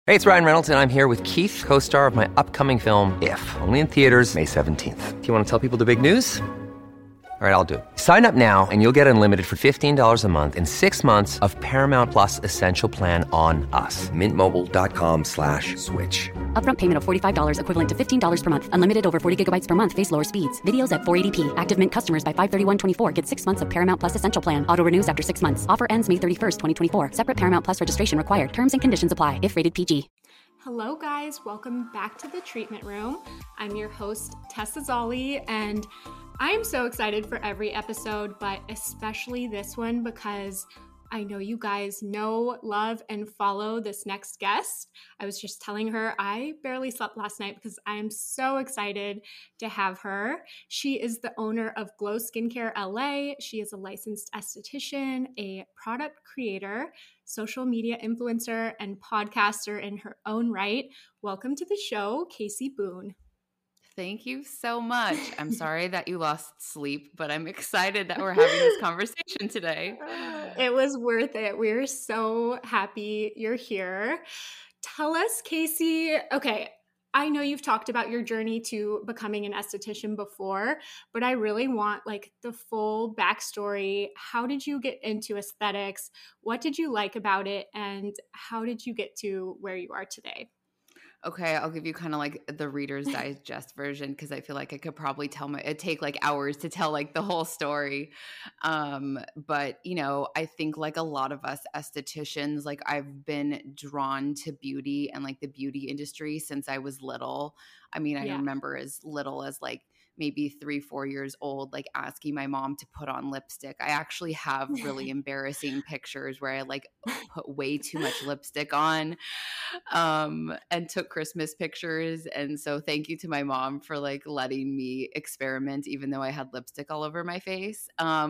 Hey, it's Ryan Reynolds, and I'm here with Keith, co-star of my upcoming film, If, only in theaters May 17th. Do you want to tell people the big news? All right, I'll do it. Sign up now and you'll get unlimited for $15 a month and 6 months of Paramount Plus Essential Plan on us. MintMobile.com/switch. Upfront payment of $45 equivalent to $15 per month. Unlimited over 40 gigabytes per month. Face lower speeds. Videos at 480p. Active Mint customers by 531.24 get 6 months of Paramount Plus Essential Plan. Auto renews after 6 months. Offer ends May 31st, 2024. Separate Paramount Plus registration required. Terms and conditions apply if rated PG. Hello guys, welcome back to the treatment room. I'm your host, Tessa Zolli, and I am so excited for every episode, but especially this one because I know you guys know, love, and follow this next guest. I was just telling her I barely slept last night because I am so excited to have her. She is the owner of Glow Skincare LA. She is a licensed esthetician, a product creator, social media influencer, and podcaster in her own right. Welcome to the show, Casey Boone. Thank you so much. I'm sorry that you lost sleep, but I'm excited that we're having this conversation today. It was worth it. We're so happy you're here. Tell us, Casey, okay, I know you've talked about your journey to becoming an esthetician before, but I really want like the full backstory. How did you get into aesthetics? What did you like about it? And how did you get to where you are today? Okay, I'll give you kind of like the Reader's Digest version because I feel like I could probably it'd take like hours to tell like the whole story. But you know, I think like a lot of us estheticians, like I've been drawn to beauty and like the beauty industry since I was little. I mean, I remember as little as like maybe 3-4 years old, like asking my mom to put on lipstick. I actually have really embarrassing pictures where I like put way too much lipstick on and took Christmas pictures. And so thank you to my mom for like letting me experiment, even though I had lipstick all over my face. But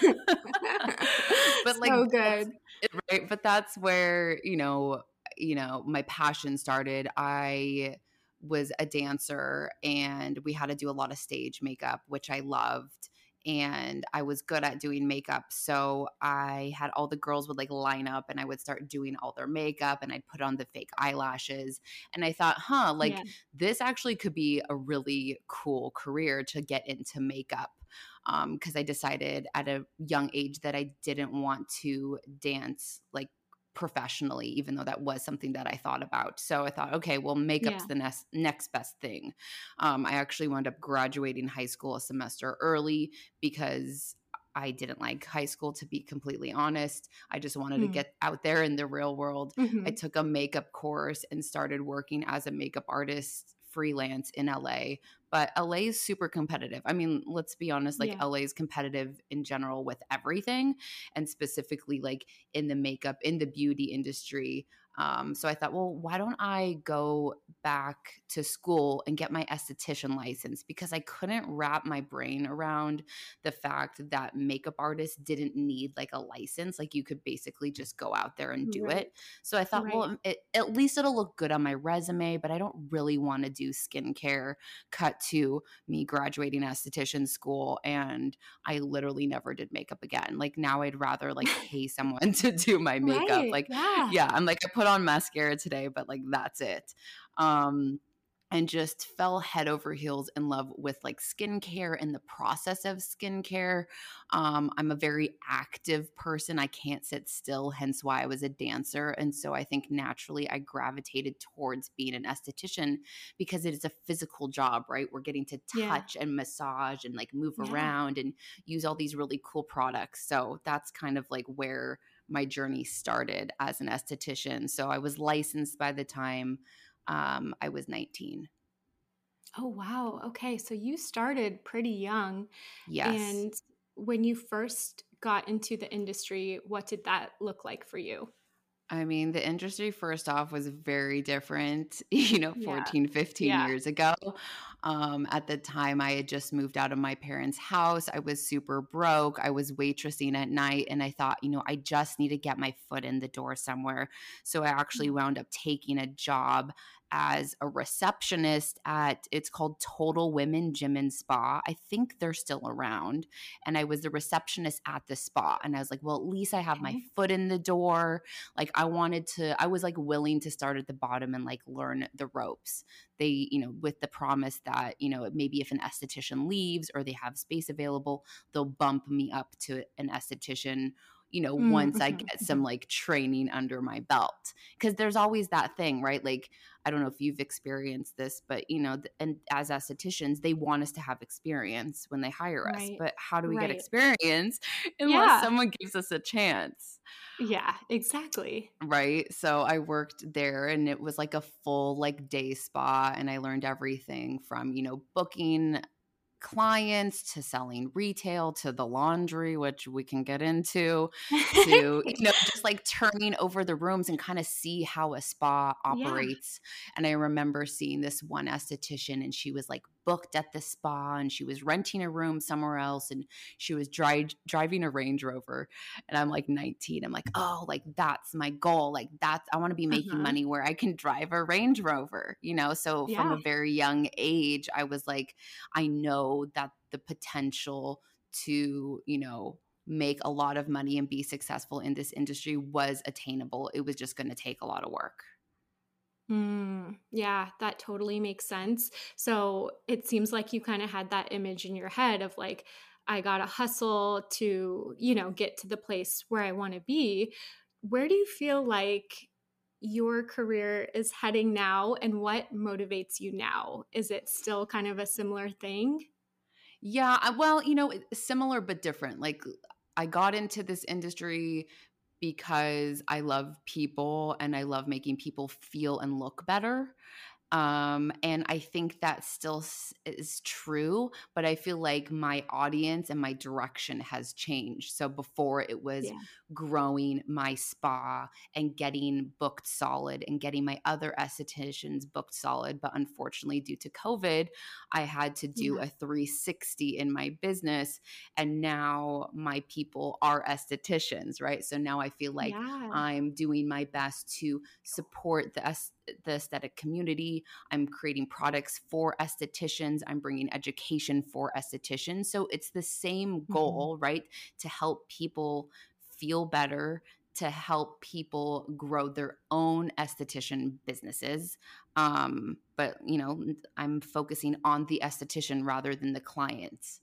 like, so good. Right. But that's where, you know, my passion started. I was a dancer and we had to do a lot of stage makeup, which I loved. And I was good at doing makeup. So I had all the girls would like line up and I would start doing all their makeup and I'd put on the fake eyelashes. And I thought, this actually could be a really cool career to get into makeup. Because I decided at a young age that I didn't want to dance like professionally, even though that was something that I thought about. So I thought, okay, well, makeup's the next best thing. I actually wound up graduating high school a semester early because I didn't like high school, to be completely honest. I just wanted to get out there in the real world. I took a makeup course and started working as a makeup artist freelance in LA. But LA is super competitive. I mean, let's be honest, like LA is competitive in general with everything, and specifically like in the makeup, in the beauty industry. So I thought, well, why don't I go back to school and get my esthetician license? Because I couldn't wrap my brain around the fact that makeup artists didn't need like a license. Like you could basically just go out there and do it. So I thought, well, at least it'll look good on my resume, but I don't really want to do skincare. Cut to me graduating esthetician school, and I literally never did makeup again. Like now I'd rather like pay someone to do my makeup. I'm like, I put on mascara today, but like that's it. And just fell head over heels in love with like skincare and the process of skincare. I'm a very active person. I can't sit still, hence why I was a dancer. And so I think naturally I gravitated towards being an esthetician because it is a physical job, right? We're getting to touch and massage and like move around and use all these really cool products. So that's kind of like where my journey started as an esthetician. So I was licensed by the time I was 19. Oh, wow. Okay. So you started pretty young. Yes. And when you first got into the industry, what did that look like for you? I mean, the industry first off was very different, 14, 15 years ago. At the time, I had just moved out of my parents' house. I was super broke. I was waitressing at night, and I thought, I just need to get my foot in the door somewhere. So I actually wound up taking a job as a receptionist at, it's called Total Women Gym and Spa. I think they're still around. And I was the receptionist at the spa. And I was like, well, at least I have my foot in the door. Like I was like willing to start at the bottom and like learn the ropes. They, with the promise that, maybe if an esthetician leaves or they have space available, they'll bump me up to an esthetician once I get some like training under my belt. Because there's always that thing, right? Like, I don't know if you've experienced this, but and as estheticians, they want us to have experience when they hire us. Right. But how do we get experience unless someone gives us a chance? Yeah, exactly. Right. So I worked there and it was like a full like day spa, and I learned everything from, booking clients to selling retail to the laundry, which we can get into, to just like turning over the rooms and kind of see how a spa operates. And I remember seeing this one esthetician, and she was like booked at the spa, and she was renting a room somewhere else, and she was driving a Range Rover. And I'm like 19. I'm like, oh, like that's my goal. Like I want to be making money where I can drive a Range Rover, So from a very young age, I was like, I know that the potential to, make a lot of money and be successful in this industry was attainable. It was just going to take a lot of work. Yeah, that totally makes sense. So it seems like you kind of had that image in your head of like, I got to hustle to, get to the place where I want to be. Where do you feel like your career is heading now, and what motivates you now? Is it still kind of a similar thing? Yeah, well, similar but different. Like I got into this industry because I love people and I love making people feel and look better. And I think that still is true, but I feel like my audience and my direction has changed. So before it was growing my spa and getting booked solid and getting my other estheticians booked solid. But unfortunately, due to COVID, I had to do a 360 in my business. And now my people are estheticians, right? So now I feel like I'm doing my best to support the aesthetic community. I'm creating products for estheticians. I'm bringing education for estheticians. So it's the same goal, right? To help people feel better, to help people grow their own esthetician businesses. But, I'm focusing on the esthetician rather than the clients.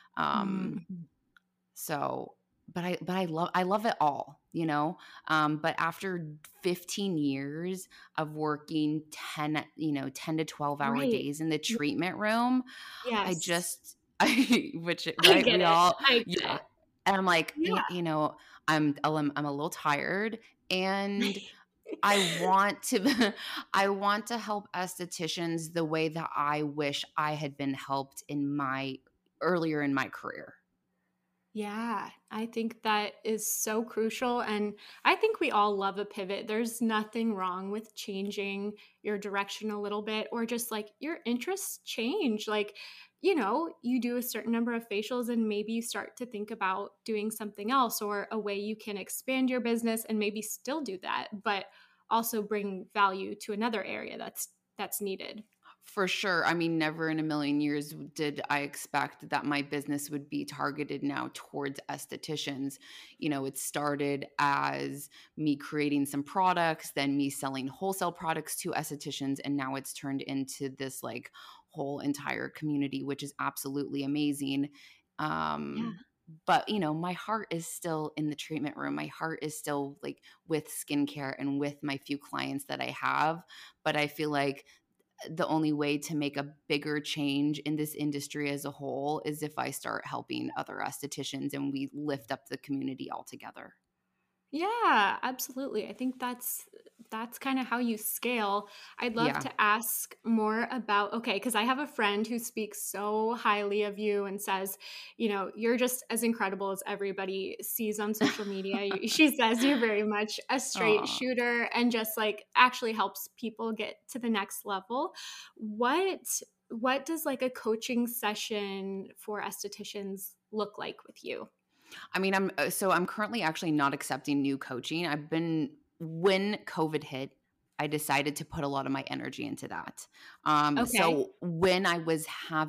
So but I love it all, but after 15 years of working 10 to 12 hour days in the treatment room, which right, we all, and I'm like, I'm a little tired, and I want to help estheticians the way that I wish I had been helped earlier in my career. Yeah, I think that is so crucial. And I think we all love a pivot. There's nothing wrong with changing your direction a little bit, or just like your interests change. Like, you do a certain number of facials and maybe you start to think about doing something else, or a way you can expand your business and maybe still do that, but also bring value to another area that's needed. For sure. I mean, never in a million years did I expect that my business would be targeted now towards estheticians. It started as me creating some products, then me selling wholesale products to estheticians, and now it's turned into this like whole entire community, which is absolutely amazing. But, my heart is still in the treatment room. My heart is still like with skincare and with my few clients that I have. But I feel like the only way to make a bigger change in this industry as a whole is if I start helping other estheticians and we lift up the community all together. Yeah, absolutely. I think that's kind of how you scale. I'd love to ask more about, because I have a friend who speaks so highly of you and says, you're just as incredible as everybody sees on social media. She says you're very much a straight shooter and just like actually helps people get to the next level. What what does like a coaching session for estheticians look like with you? I mean, I'm currently actually not accepting new coaching. When COVID hit, I decided to put a lot of my energy into that. Okay. So when I was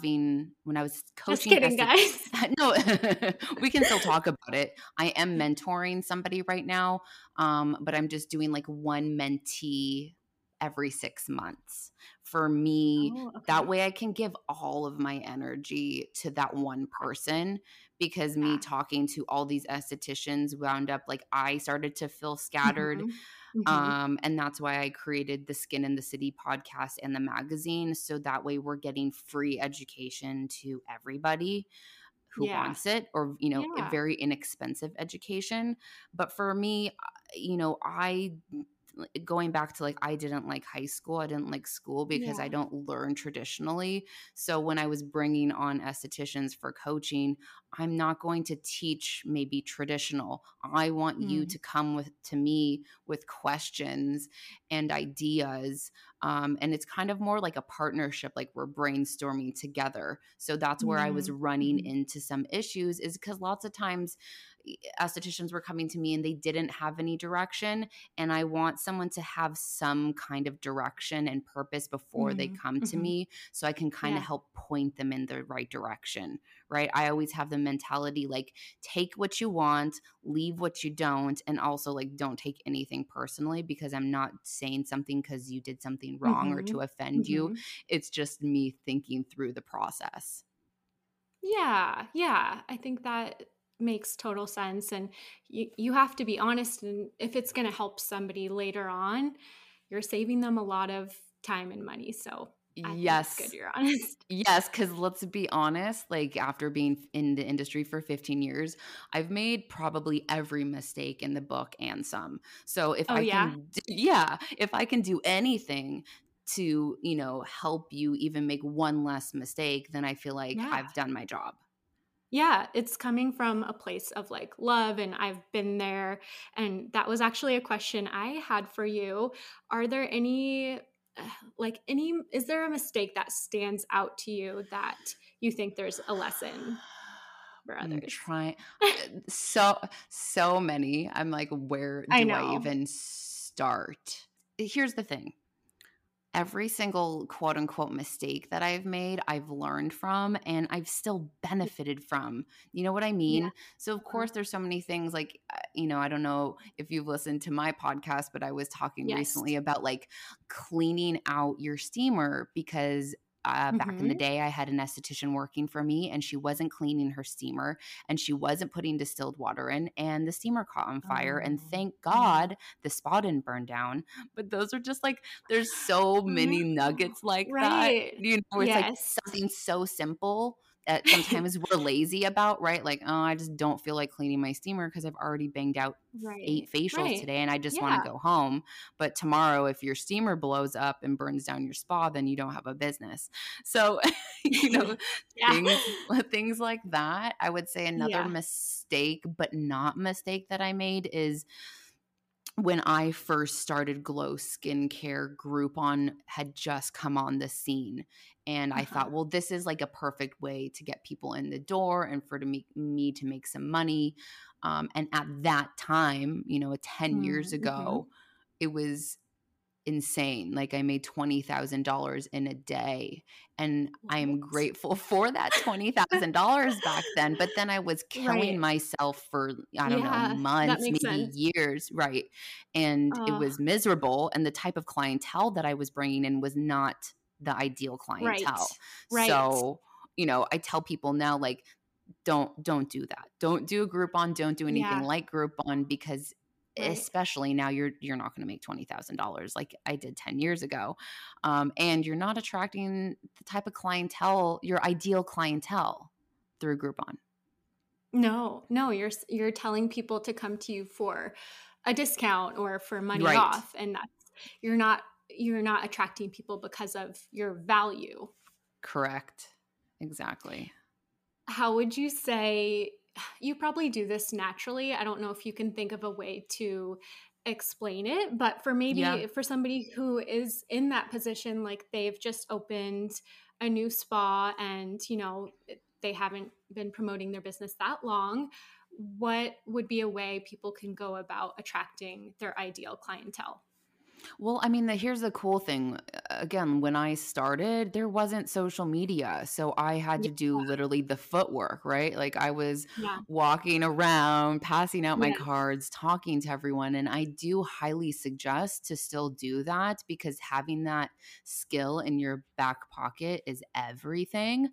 Just coaching kidding, guys. no, we can still talk about it. I am mentoring somebody right now, but I'm just doing like one mentee every 6 months. For me, Oh, that okay. way I can give all of my energy to that one person, because me Yeah. talking to all these estheticians wound up like I started to feel scattered. Mm-hmm. Mm-hmm. And that's why I created the Skin in the City podcast and the magazine. So that way we're getting free education to everybody who Yeah. wants it, or, a Yeah. very inexpensive education. But for me, I going back to like, I didn't like high school. I didn't like school because I Yeah. don't learn traditionally. So when I was bringing on estheticians for coaching, I'm not going to teach maybe traditional. I want you Mm. to come to me with questions and ideas. And it's kind of more like a partnership, like we're brainstorming together. So that's where I was Mm. running Mhm. into some issues, is because lots of times estheticians were coming to me and they didn't have any direction. And I want someone to have some kind of direction and purpose before they Mm. come to Mhm. me, so I can kind of Yeah. help point them in the right direction, right? I always have the mentality like, take what you want, leave what you don't, and also like, don't take anything personally, because I'm not saying something because you did something wrong or to Mhm. offend you. Mhm. It's just me thinking through the process. Yeah. Yeah. I think that makes total sense. And you have to be honest. And if it's going to help somebody later on, you're saving them a lot of time and money. So I think it's good Yes. you're honest. Yes, because let's be honest, like after being in the industry for 15 years, I've made probably every mistake in the book and some. So if Oh, I yeah. can, yeah, if I can do anything to, help you even make one less mistake, then I feel like Yeah. I've done my job. Yeah, it's coming from a place of like love, and I've been there. And that was actually a question I had for you. Are there any, is there a mistake that stands out to you that you think there's a lesson for I'm others? trying so many. I'm like, where I do I know. even start? Here's the thing. Every single quote unquote mistake that I've made, I've learned from and I've still benefited from. You know what I Yeah. mean? So, of course, there's so many things like, I don't know if you've listened to my podcast, but I was talking Yes. recently about like cleaning out your steamer, because back in the Mm-hmm. day, I had an esthetician working for me and she wasn't cleaning her steamer and she wasn't putting distilled water in, and the steamer caught on fire. And Oh, thank yeah. God the spa didn't burn down. But those are just like, there's so Oh, many no. nuggets like that, Right. where it's like Yes. something so simple that sometimes we're lazy about, right? Like, oh, I just don't feel like cleaning my steamer because I've already banged out Right. 8 facials Right. today and I just want to Yeah. go home. But tomorrow, if your steamer blows up and burns down your spa, then you don't have a business. So, you know, Yeah. things things like that. I would say another Yeah. mistake, but not mistake, that I made is when I first started Glow Skincare, Groupon had just come on the scene. And I Uh-huh. thought, well, this is like a perfect way to get people in the door and for me to make some money. And at that time, 10 years Mm-hmm. ago, it was insane. Like I made $20,000 in a day, and I am What? grateful for that $20,000 back then. But then I was killing Right. myself for, I don't know, Yeah, that months, makes maybe sense. years, right? And it Oh, was miserable. And the type of clientele that I was bringing in was not the ideal right. clientele. Right. So, I tell people now, like, don't do that. Don't do a Groupon. Don't do anything Yeah, like Groupon, because right. especially now you're not going to make $20,000 like I did 10 years ago. And you're not attracting the type of clientele, your ideal clientele, through Groupon. No, no, you're telling people to come to you for a discount or for money Right. off, and that's you're not attracting people because of your value. Correct. Exactly. How would you say you probably do this naturally? I don't know if you can think of a way to explain it, but Yeah. for somebody who is in that position, like they've just opened a new spa and, they haven't been promoting their business that long, what would be a way people can go about attracting their ideal clientele? Well, I mean, here's the cool thing. Again, when I started, there wasn't social media. So I had Yeah. to do literally the footwork, right? Like I was Yeah. walking around, passing out my Yes. cards, talking to everyone. And I do highly suggest to still do that because having that skill in your back pocket is everything.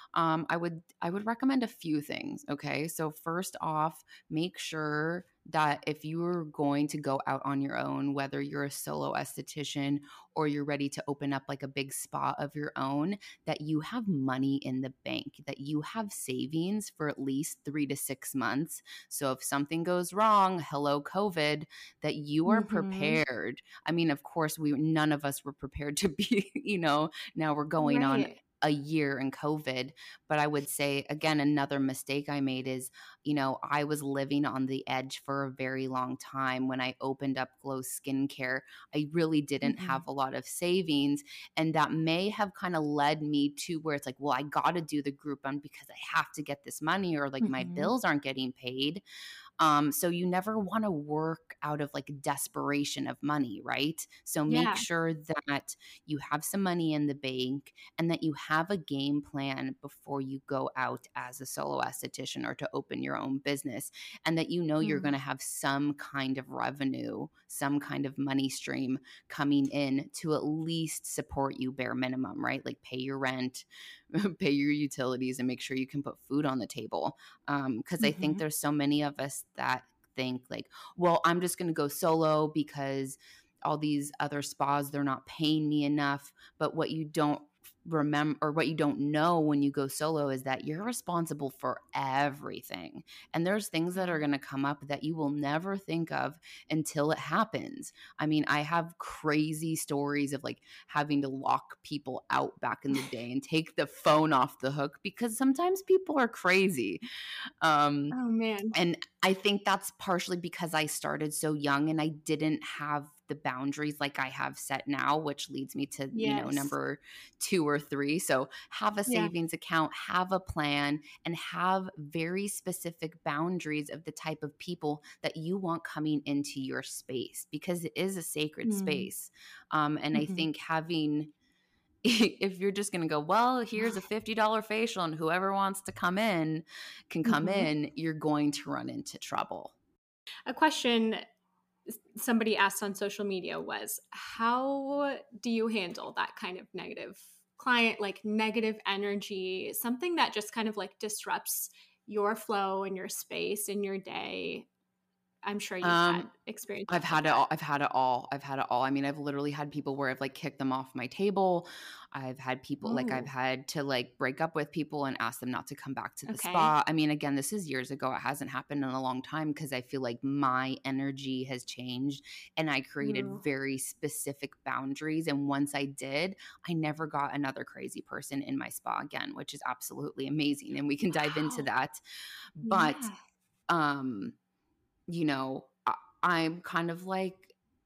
I would recommend a few things. Okay. So first off, make sure that if you're going to go out on your own, whether you're a solo esthetician or you're ready to open up like a big spa of your own, that you have money in the bank, that you have savings for at least 3 to 6 months. So if something goes wrong, hello COVID, that you are Mm-hmm. prepared. I mean, of course, none of us were prepared to be, now we're going on Right. a year in COVID. But I would say, again, another mistake I made is, I was living on the edge for a very long time. When I opened up Glow Skincare, I really didn't Mm-hmm. have a lot of savings. And that may have kind of led me to where it's like, well, I got to do the Groupon because I have to get this money or like my Mm-hmm. bills aren't getting paid. So you never want to work out of like desperation of money, right? So make Yeah. sure that you have some money in the bank and that you have a game plan before you go out as a solo esthetician or to open your own business, and that you're going Mm. to have some kind of revenue, some kind of money stream coming in to at least support you bare minimum, right? Like pay your rent, pay your utilities, and make sure you can put food on the table. Because I think Mm-hmm. there's so many of us that think like, well, I'm just going to go solo because all these other spas, they're not paying me enough. But what you don't remember or what you don't know when you go solo is that you're responsible for everything. And there's things that are Yeah. going to come up that you will never think of until it happens. I mean, I have crazy stories of like having to lock people out back in the day and take the phone off the hook because sometimes people are crazy. Um, Oh man. and I think that's partially because I started so young and I didn't have the boundaries like I have set now, which leads me to, Yes. number 2 or 3. So have a Yeah. savings account, have a plan, and have very specific boundaries of the type of people that you want coming into your space because it is a sacred Mm. space. And I Mm-hmm. think having if you're just going to go, well, here's a $50 facial and whoever wants to come in can come Mm-hmm. in, you're going to run into trouble. A question somebody asked on social media was, how do you handle that kind of negative client, like negative energy, something that just kind of like disrupts your flow and your space in your day? I'm sure you've had Um, experiences I've like had it that. all. I've had it all. I've had it all. I mean, I've literally had people where I've like kicked them off my table. I've had people like I've Oh, had to like break up with people and ask them not to come back to the okay. spa. I mean, again, this is years ago. It hasn't happened in a long time because I feel like my energy has changed and I created Ooh. very specific boundaries. And once I did, I never got another crazy person in my spa again, which is absolutely amazing. And we can dive into Wow. that. But Yeah. um you know, I'm kind of like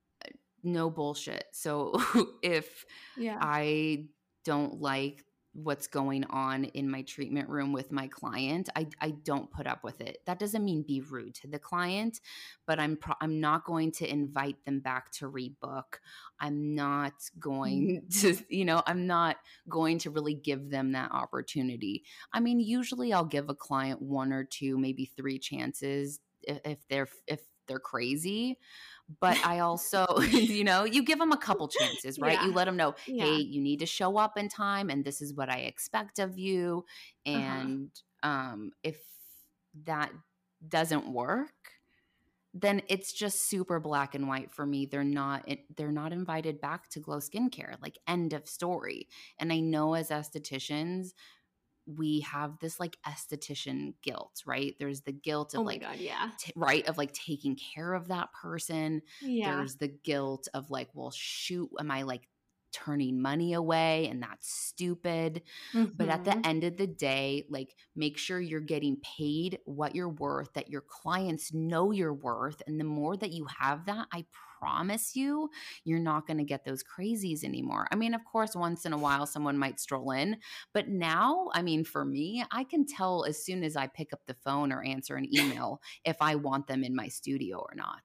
no bullshit. So if Yeah. I don't like what's going on in my treatment room with my client, I don't put up with it. That doesn't mean be rude to the client, but I'm not going to invite them back to rebook. I'm not Mm. going to, I'm not going to really give them that opportunity. I mean, usually I'll give a client 1 or 2, maybe 3 chances if they're crazy. But I also, you give them a couple chances, right? You Yeah. let them know, hey, Yeah. you need to show up in time and this is what I expect of you. Uh-huh. And if that doesn't work, then it's just super black and white for me. They're not invited back to Glow Skincare, like end of story. And I know as estheticians, we have this like esthetician guilt, right? There's the guilt Oh of my like, God. Yeah. right, of like taking care of that person. Yeah. There's the guilt of like, well, shoot, am I like turning money away, and that's stupid. But at the Mm-hmm. end of the day, like, make sure you're getting paid what you're worth, that your clients know your worth. And the more that you have that, I promise you, you're not going to get those crazies anymore. I mean, of course, once in a while, someone might stroll in. But now, I mean, for me, I can tell as soon as I pick up the phone or answer an email if I want them in my studio or not.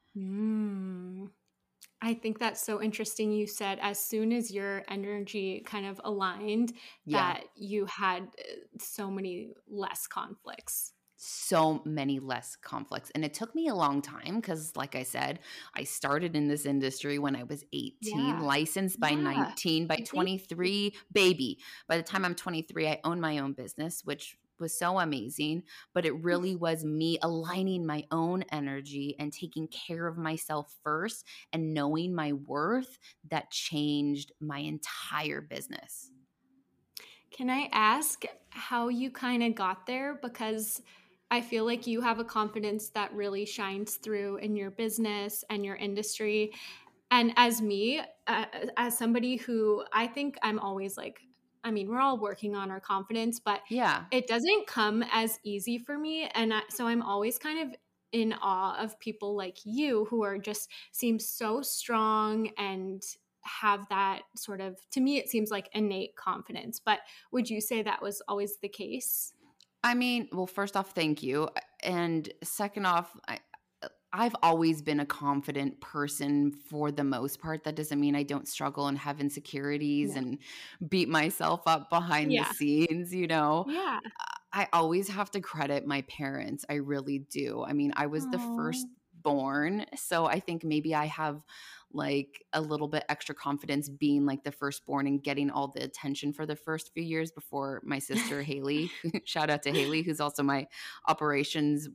Mm. I think that's so interesting. You said as soon as your energy kind of aligned, Yeah. that you had so many less conflicts. So many less conflicts. And it took me a long time because, like I said, I started in this industry when I was 18, Yeah. licensed by Yeah. 19, by 23, baby. By the time I'm 23, I own my own business, which was so amazing. But it really was me aligning my own energy and taking care of myself first and knowing my worth that changed my entire business. Can I ask how you kind of got there? Because I feel like you have a confidence that really shines through in your business and your industry. And as me, as somebody who I think I'm always like, I mean, we're all working on our confidence, but Yeah. it doesn't come as easy for me. And so I'm always kind of in awe of people like you who are just seem so strong and have that sort of, to me, it seems like innate confidence. But would you say that was always the case? I mean, well, first off, thank you. And second off, I've always been a confident person for the most part. That doesn't mean I don't struggle and have insecurities No. and beat myself up behind the Yeah. scenes, you know. Yeah. I always have to credit my parents. I really do. I mean, I was the Oh. firstborn, so I think maybe I have like a little bit extra confidence being like the firstborn and getting all the attention for the first few years before my sister Haley, shout out to Haley, who's also my operations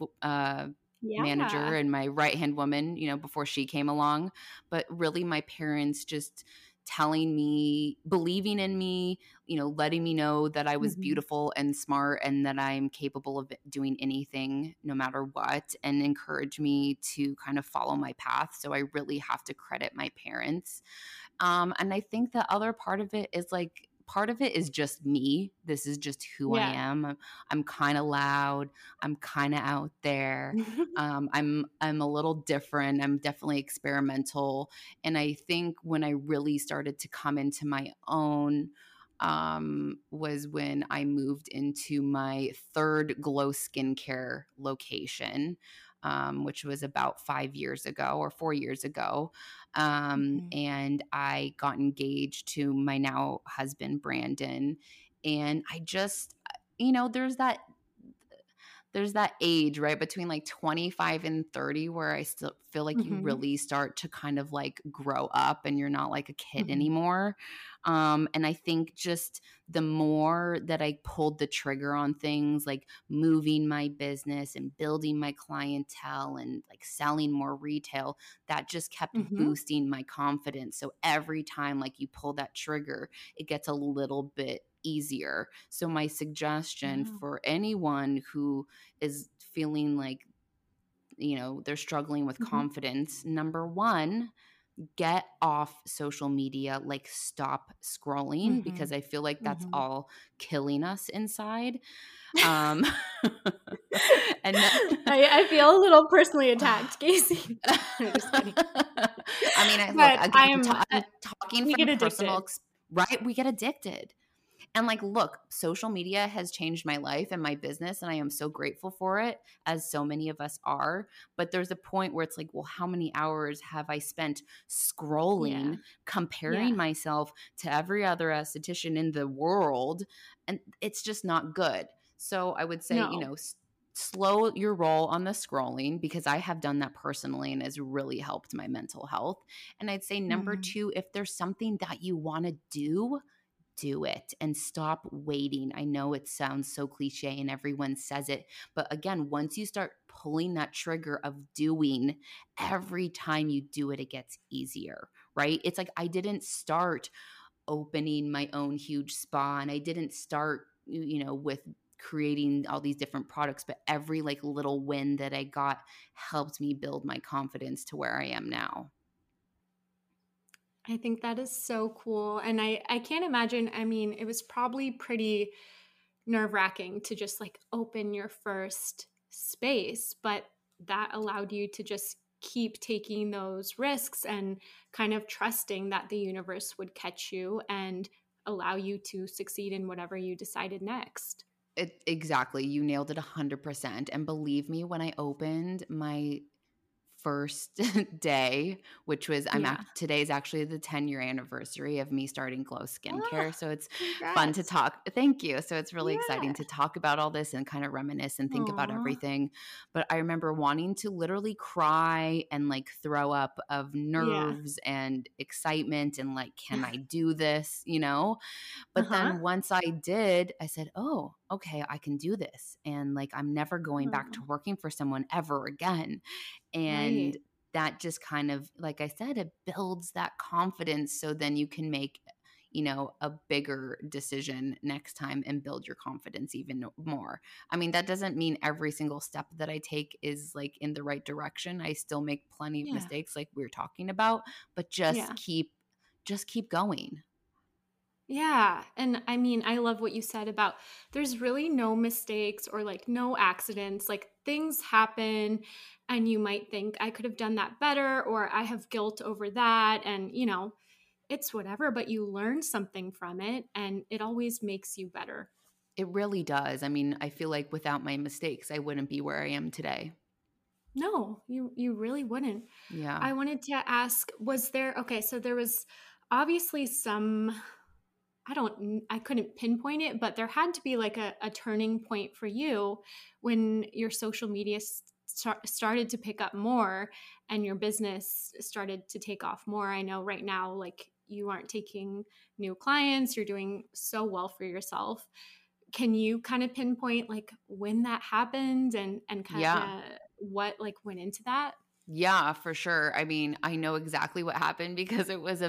manager Yeah. and my right hand woman, you know, before she came along. But really, my parents just telling me, believing in me, you know, letting me know that I was Mhm. beautiful and smart and that I'm capable of doing anything no matter what, and encourage me to kind of follow my path. So I really have to credit my parents. And I think the other part of it is like, part of it is just me. This is just who I Yeah. am. I'm kind of loud. I'm kind of out there. I'm a little different. I'm definitely experimental. And I think when I really started to come into my own was when I moved into my third Glow skincare location, which was about 5 years ago or 4 years ago. Mhm. And I got engaged to my now husband, Brandon. And I just, you know, there's that age, right, between like 25 and 30 where I still feel like you Mhm. really start to kind of like grow up and you're not like a kid Mhm. anymore. And I think just the more that I pulled the trigger on things like moving my business and building my clientele and like selling more retail, that just kept Mhm. boosting my confidence. So every time like you pull that trigger, it gets a little bit easier. So my suggestion Yeah. for anyone who is feeling like, you know, they're struggling with Mhm. confidence, number one, get off social media, like stop scrolling, because Mhm. I feel like that's Mhm. all killing us inside. Um and then I feel a little personally attacked, Casey. No, just kidding. I mean, look, But again, I'm talking we get from personal addicted. right? We get addicted. And like, look, social media has changed my life and my business, and I am so grateful for it, as so many of us are. But there's a point where it's like, well, how many hours have I spent Yeah. scrolling, comparing Yeah. myself to every other esthetician in the world? And it's just not good. So I would say, you No. know, slow your roll on the scrolling, because I have done that personally and has really helped my mental health. And I'd say number Mhm. two, if there's something that you want to do it and stop waiting. I know it sounds so cliche and everyone says it, but again, once you start pulling that trigger of doing, every time you do it, it gets easier, right? It's like I didn't start opening my own huge spa and I didn't start, you know, with creating all these different products, but every like little win that I got helped me build my confidence to where I am now. I think that is so cool. And I can't imagine, I mean, it was probably pretty nerve-wracking to just like open your first space, but that allowed you to just keep taking those risks and kind of trusting that the universe would catch you and allow you to succeed in whatever you decided next. Exactly. You nailed it 100%. And believe me, when I opened my first day, which was Yeah. today's actually the 10-year anniversary of me starting Glow Ah, Skincare. So it's fun to congrats. talk. Thank you. So it's really exciting Yeah. to talk about all this and kind of reminisce and think about Aw. everything. But I remember wanting to literally cry and like throw up of Yeah. nerves and excitement and like, can I do this? You know? But Uh-huh. then once I did, I said, oh, okay, I can do this. And like, I'm never going back to Oh, working for someone ever again. And right. that just kind of, like I said, it builds that confidence. So then you can make, a bigger decision next time and build your confidence even more. I mean, that doesn't mean every single step that I take is like in the right direction. I still make plenty of Yeah. mistakes like we were talking about, but Yeah. just keep going. Yeah. And I mean, I love what you said about there's really no mistakes or like no accidents. Like things happen and you might think I could have done that better or I have guilt over that. And, it's whatever, but you learn something from it and it always makes you better. It really does. I mean, I feel like without my mistakes, I wouldn't be where I am today. No, you really wouldn't. Yeah. I wanted to ask, was there okay, so there was obviously some I couldn't pinpoint it, but there had to be like a turning point for you when your social media started to pick up more and your business started to take off more. I know right now, like you aren't taking new clients, you're doing so well for yourself. Can you kind of pinpoint like when that happened and kind Yeah. of what like went into that? Yeah, for sure. I mean, I know exactly what happened because it was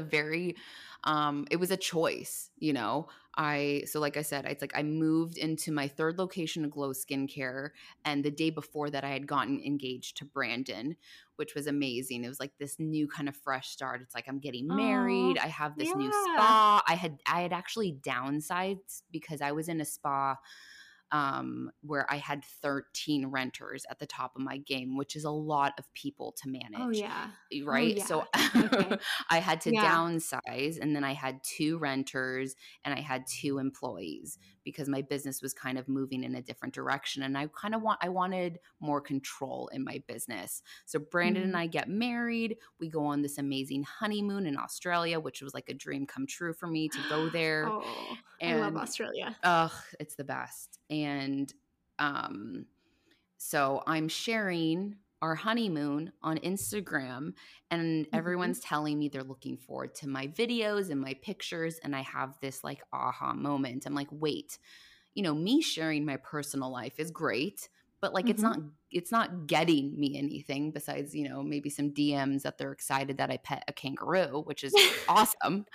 it was a choice, you know. So like I said, it's like I moved into my third location of Glow Skincare, and the day before that I had gotten engaged to Brandon, which was amazing. It was like this new kind of fresh start. It's like I'm getting married, Oh, I have this new yeah. spa. I had actually downsized because I was in a spa where I had 13 renters at the top of my game, which is a lot of people to Oh, manage. yeah. Oh, Right. yeah. So Okay. I had to Yeah. downsize, and then I had two renters and I had two employees because my business was kind of moving in a different direction. And I wanted more control in my business. So Brandon and Mhm. I get married. We go on this amazing honeymoon in Australia, which was like a dream come true for me to go there. Oh, I love And Australia. ugh, it's the best. And um, so I'm sharing our honeymoon on Instagram, and Mhm. everyone's telling me they're looking forward to my videos and my pictures. And I have this like aha moment. I'm like, wait, me sharing my personal life is great, but like Mhm. it's not getting me anything besides, maybe some DMs that they're excited that I pet a kangaroo, which is awesome.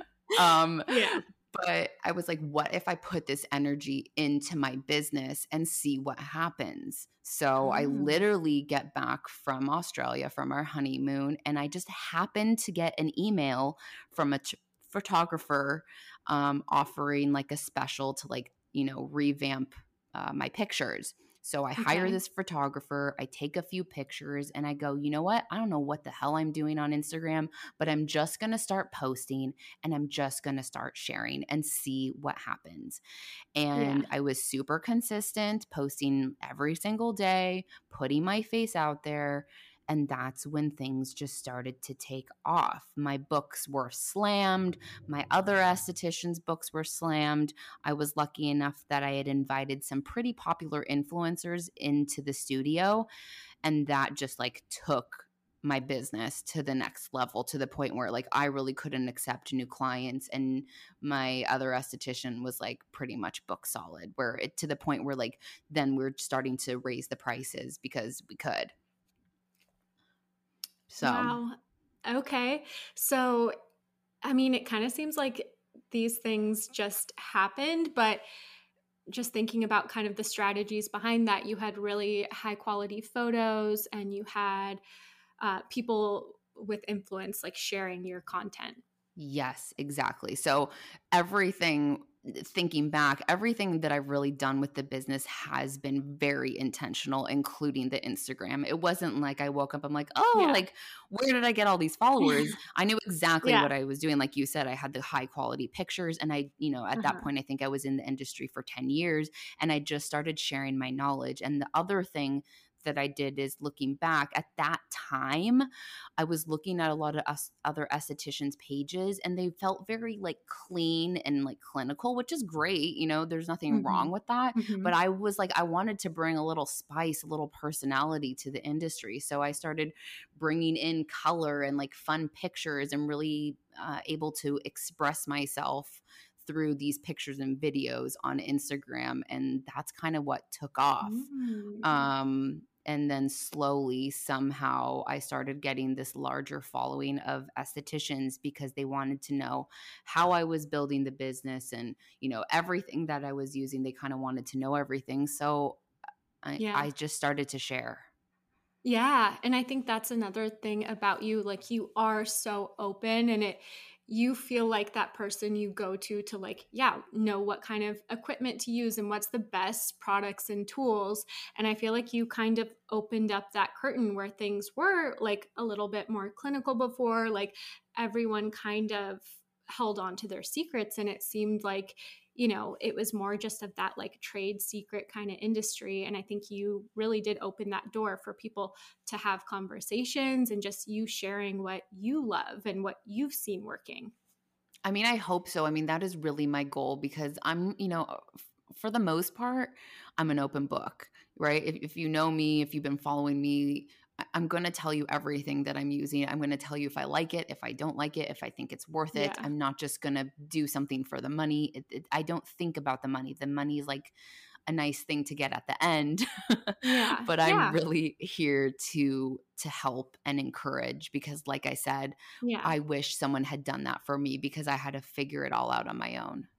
Um, Yeah. but I was like, what if I put this energy into my business and see what happens? So I Oh. literally get back from Australia from our honeymoon, and I just happened to get an email from a photographer offering like a special to like, revamp my pictures. So I hire Okay. this photographer, I take a few pictures, and I go, you know what? I don't know what the hell I'm doing on Instagram, but I'm just going to start posting and I'm just going to start sharing and see what happens. Yeah. And I was super consistent, posting every single day, putting my face out there. And that's when things just started to take off. My books were slammed. My other estheticians' books were slammed. I was lucky enough that I had invited some pretty popular influencers into the studio. And that just like took my business to the next level, to the point where like I really couldn't accept new clients, and my other esthetician was like pretty much book solid, where it to the point where like then we're starting to raise the prices because we could. So Wow. Okay. So, I mean, it kind of seems like these things just happened, but just thinking about kind of the strategies behind that, you had really high quality photos and you had people with influence, like sharing your content. Yes, exactly. So thinking back, everything that I've really done with the business has been very intentional, including the Instagram. It wasn't like I woke up, I'm like, oh, Yeah. like, where did I get all these followers? I knew exactly Yeah. what I was doing. Like you said, I had the high quality pictures. And at that point, I think I was in the industry for 10 years and I just started sharing my knowledge. And the other thing that I did is, looking back at that time, I was looking at a lot of other estheticians' pages and they felt very like clean and like clinical, which is great. There's nothing wrong with that. But I was like, I wanted to bring a little spice, a little personality to the industry. So I started bringing in color and like fun pictures and really able to express myself through these pictures and videos on Instagram. And that's kind of what took off. And then slowly, somehow, I started getting this larger following of estheticians because they wanted to know how I was building the business and, everything that I was using. They kind of wanted to know everything. So I just started to share. Yeah. And I think that's another thing about you. Like, you are so open, and you feel like that person you go to like, know what kind of equipment to use and what's the best products and tools. And I feel like you kind of opened up that curtain where things were like a little bit more clinical before, like everyone kind of held on to their secrets. And it seemed like, it was more just of that like trade secret kind of industry. And I think you really did open that door for people to have conversations and just you sharing what you love and what you've seen working. I mean, I hope so. I mean, that is really my goal because I'm, for the most part, I'm an open book, right? If you know me, if you've been following me, I'm going to tell you everything that I'm using. I'm going to tell you if I like it, if I don't like it, if I think it's worth it. Yeah. I'm not just going to do something for the money. I don't think about the money. The money is like a nice thing to get at the end. Yeah. But I'm really here to help and encourage because, like I said, I wish someone had done that for me because I had to figure it all out on my own.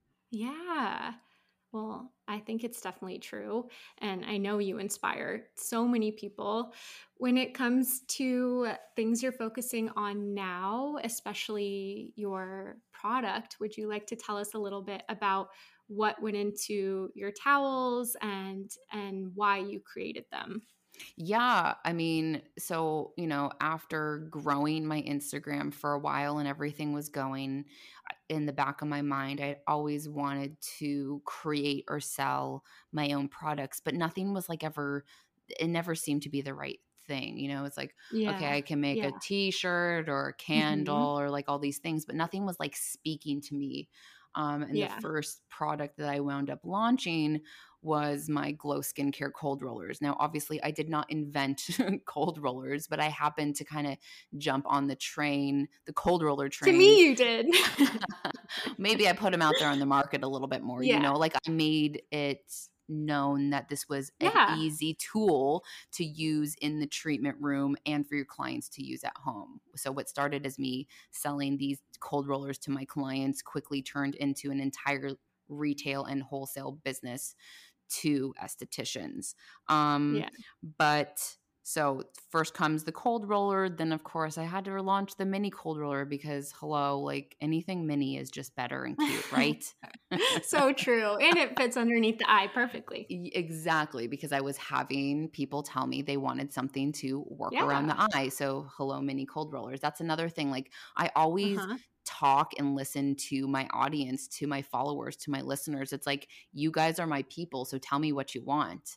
Yeah. Well, I think it's definitely true. And I know you inspire so many people. When it comes to things you're focusing on now, especially your product, would you like to tell us a little bit about what went into your towels and why you created them? Yeah. I mean, so, after growing my Instagram for a while and everything was going in the back of my mind, I always wanted to create or sell my own products, but nothing was like it never seemed to be the right thing. It's like, okay, I can make a t-shirt or a candle or like all these things, but nothing was like speaking to me. And the first product that I wound up launching was my Glow Skincare cold rollers. Now, obviously, I did not invent cold rollers, but I happened to kind of jump on the cold roller train. To me, you did. Maybe I put them out there on the market a little bit more, like I made it known that this was an easy tool to use in the treatment room and for your clients to use at home. So what started as me selling these cold rollers to my clients quickly turned into an entire retail and wholesale business to estheticians. But so first comes the cold roller. Then, of course, I had to launch the mini cold roller because, hello, like anything mini is just better and cute, right? So true. And it fits underneath the eye perfectly. Exactly, because I was having people tell me they wanted something to work around the eye. So, hello, mini cold rollers. That's another thing. Like I always talk and listen to my audience, to my followers, to my listeners. It's like, you guys are my people, so tell me what you want.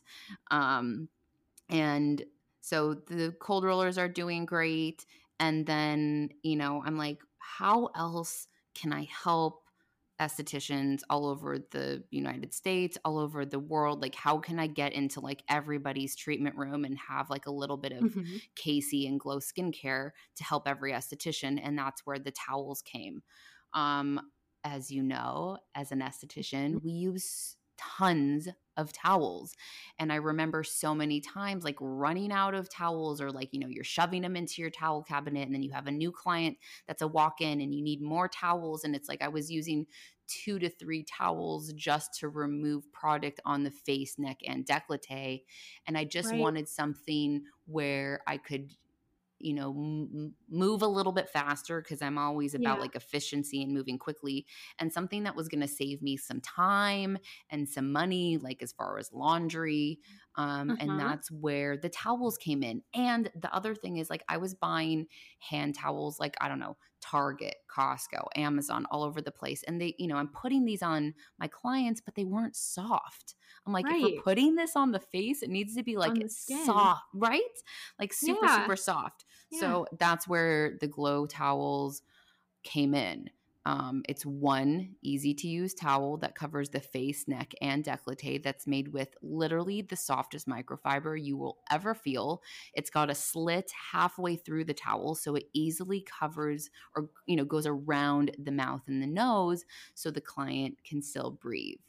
And so the cold rollers are doing great. And then, I'm like, how else can I help estheticians all over the United States, all over the world? Like, how can I get into like everybody's treatment room and have like a little bit of Casey and Glow Skincare to help every esthetician? And that's where the towels came. As you know, as an esthetician, we use tons of towels. And I remember so many times like running out of towels, or like, you're shoving them into your towel cabinet and then you have a new client that's a walk-in and you need more towels. And it's like I was using 2 to 3 towels just to remove product on the face, neck, and décolleté. And I just wanted something where I could move a little bit faster because I'm always about Yeah. like efficiency and moving quickly, and something that was going to save me some time and some money, like as far as laundry. And Uh-huh. that's where the towels came in. And the other thing is, like, I was buying hand towels, like, I don't know, Target, Costco, Amazon, all over the place. And they, I'm putting these on my clients, but they weren't soft. I'm like, if we're Right. putting this on the face, it needs to be like On the skin. soft, right? Like super, Yeah. super soft. Yeah. So that's where the Glow towels came in. It's one easy to use towel that covers the face, neck, and décolleté that's made with literally the softest microfiber you will ever feel. It's got a slit halfway through the towel, so it easily covers or goes around the mouth and the nose so the client can still breathe.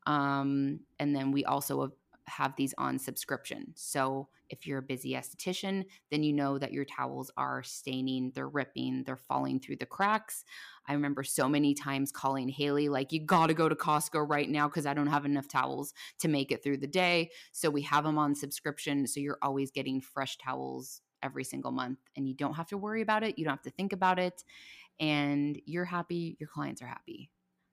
And then we also have these on subscription. So if you're a busy esthetician, then you know that your towels are staining, they're ripping, they're falling through the cracks. I remember so many times calling Haley, like, you got to go to Costco right now because I don't have enough towels to make it through the day. So we have them on subscription. So you're always getting fresh towels every single month, and you don't have to worry about it. You don't have to think about it. And you're happy, your clients are happy.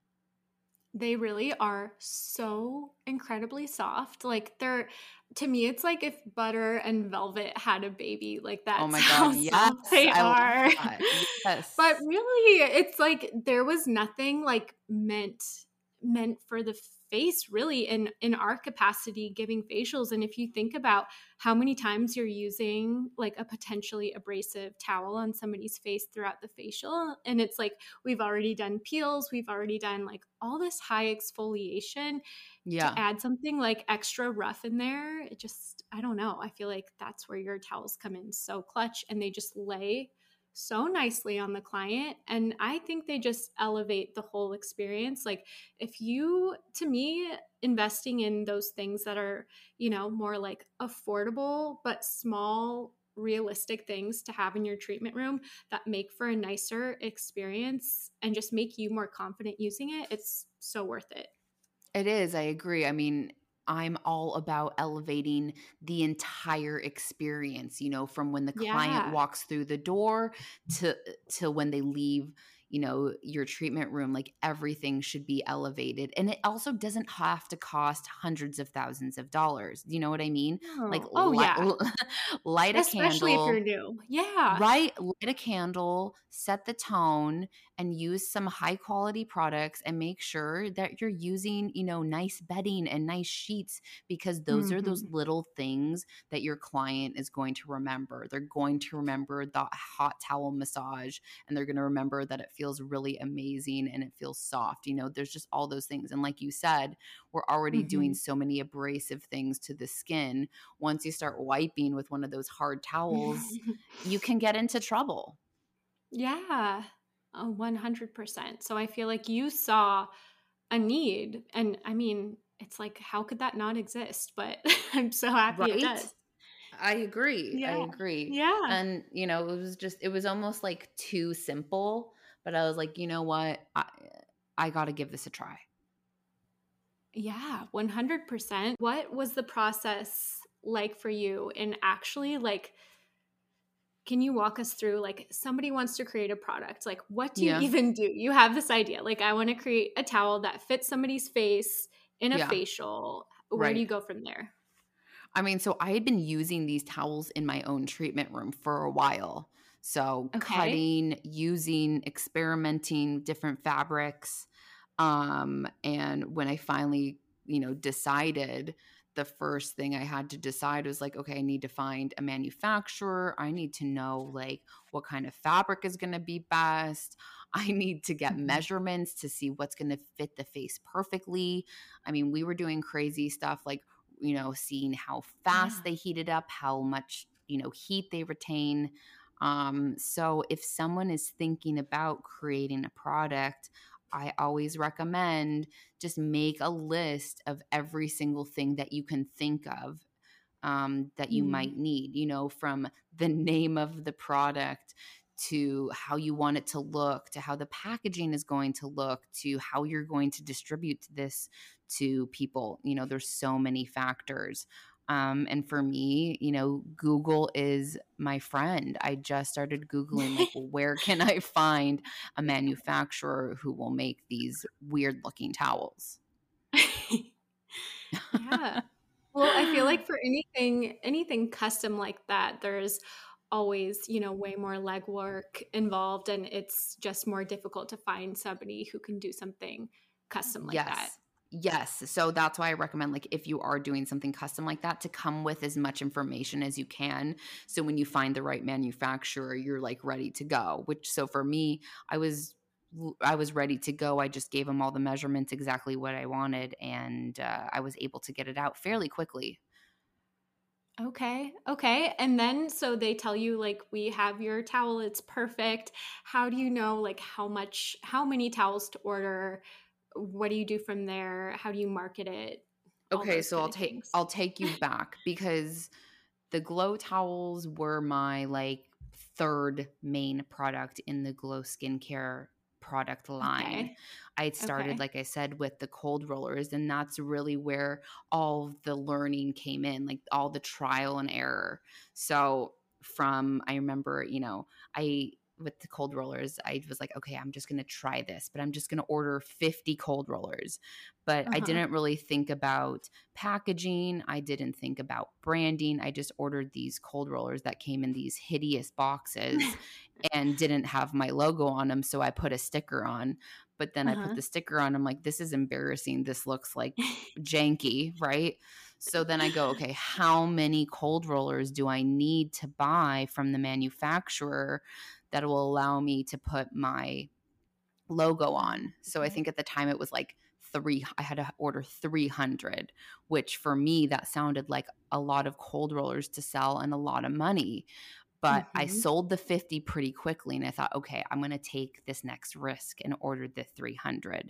They really are so incredibly soft. Like to me, it's like if butter and velvet had a baby. Like Oh that's my how God, yes. soft they I love are. that. Yes. But really, it's like there was nothing like meant for the face really in our capacity giving facials. And if you think about how many times you're using like a potentially abrasive towel on somebody's face throughout the facial, and it's like we've already done peels, we've already done like all this high exfoliation, Yeah. to add something like extra rough in there, it just, I don't know, I feel like that's where your towels come in so clutch, and they just lay so nicely on the client. And I think they just elevate the whole experience. Like if you, to me, investing in those things that are, more like affordable but small realistic things to have in your treatment room that make for a nicer experience and just make you more confident using it, it's so worth it. It is. I agree. I mean, I'm all about elevating the entire experience, from when the client Yeah. walks through the door to when they leave, your treatment room. Like, everything should be elevated. And it also doesn't have to cost hundreds of thousands of dollars. You know what I mean? Like, Oh yeah. light a Especially if you're candle. new. Yeah. Right, light a candle, set the tone, and use some high quality products, and make sure that you're using, nice bedding and nice sheets, because those are those Mhm. little things that your client is going to remember. They're going to remember the hot towel massage, and they're going to remember that it feels really amazing and it feels soft. There's just all those things. And like you said, we're already doing Mhm. so many abrasive things to the skin. Once you start wiping with one of those hard towels, you can get into trouble. Yeah, 100%. So I feel like you saw a need. And I mean, it's like, how could that not exist? But I'm so happy it Right? does. I agree. I Yeah. agree. Yeah. And, it was almost like too simple, but I was like, you know what? I got to give this a try. Yeah, 100%. What was the process like for you in actually like, can you walk us through like somebody wants to create a product? Like, what do you Yeah. even do? You have this idea, like, I want to create a towel that fits somebody's face in a Yeah. facial. Where do Right. you go from there? I mean, so I had been using these towels in my own treatment room for a while. So Okay. cutting, using, experimenting different fabrics. And when I finally, decided, the first thing I had to decide was like, okay, I need to find a manufacturer. I need to know like what kind of fabric is going to be best. I need to get Mhm. measurements to see what's going to fit the face perfectly. I mean, we were doing crazy stuff like, seeing how fast Yeah. they heat it up, how much, heat they retain. So if someone is thinking about creating a product, I always recommend just make a list of every single thing that you can think of, that you Mm. might need, from the name of the product to how you want it to look, to how the packaging is going to look, to how you're going to distribute this to people. There's so many factors. And for me, Google is my friend. I just started Googling, like, where can I find a manufacturer who will make these weird looking towels? Yeah. Well, I feel like for anything custom like that, there's always, way more legwork involved, and it's just more difficult to find somebody who can do something custom like that. Yes. Yes. So that's why I recommend, like, if you are doing something custom like that, to come with as much information as you can. So when you find the right manufacturer, you're like ready to go. So for me, I was ready to go. I just gave them all the measurements, exactly what I wanted, and I was able to get it out fairly quickly. Okay. Okay. And then so they tell you, like, we have your towel, it's perfect. How do you know, like, how many towels to order? What do you do from there? How do you market it? All Okay, those so kind of things. I'll take you back, because the Glow towels were my, like, third main product in the Glow skincare product line. Okay. I had started, Okay. like I said, with the cold rollers, and that's really where all the learning came in, like all the trial and error. So I remember, I with the cold rollers, I was like, okay, I'm just going to try this, but I'm just going to order 50 cold rollers. But I Uh-huh. didn't really think about packaging. I didn't think about branding. I just ordered these cold rollers that came in these hideous boxes and didn't have my logo on them. So I put a sticker on, but then I put Uh-huh. the sticker on. I'm like, this is embarrassing. This looks like janky, right? So then I go, okay, how many cold rollers do I need to buy from the manufacturer that will allow me to put my logo on? So I Okay. think at the time it was like I had to order 300, which for me, that sounded like a lot of cold rollers to sell and a lot of money. But I Mm-hmm. sold the 50 pretty quickly, and I thought, okay, I'm going to take this next risk, and ordered the 300.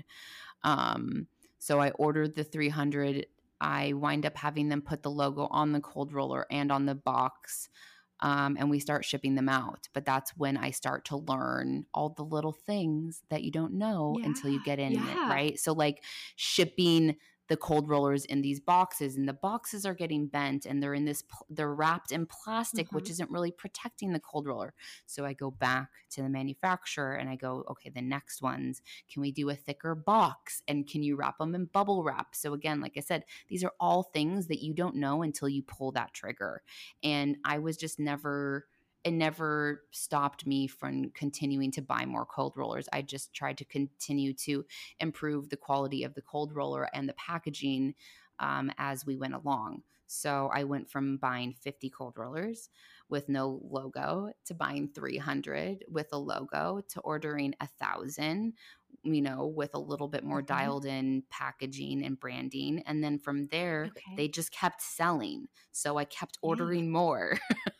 So I ordered the 300. I wind up having them put the logo on the cold roller and on the box. And we start shipping them out. But that's when I start to learn all the little things that you don't know Yeah. until you get in it, Yeah. right? So, like, shipping the cold rollers in these boxes, and the boxes are getting bent, and they're wrapped in plastic, which Uh-huh. isn't really protecting the cold roller. So I go back to the manufacturer and I go, okay, the next ones, can we do a thicker box, and can you wrap them in bubble wrap? So again, like I said, these are all things that you don't know until you pull that trigger. And I was just it never stopped me from continuing to buy more cold rollers. I just tried to continue to improve the quality of the cold roller and the packaging as we went along. So I went from buying 50 cold rollers with no logo to buying 300 with a logo to ordering 1,000, with a little bit more Uh-huh. dialed in packaging and branding. And then from there, Okay. they just kept selling. So I kept Yeah. ordering more.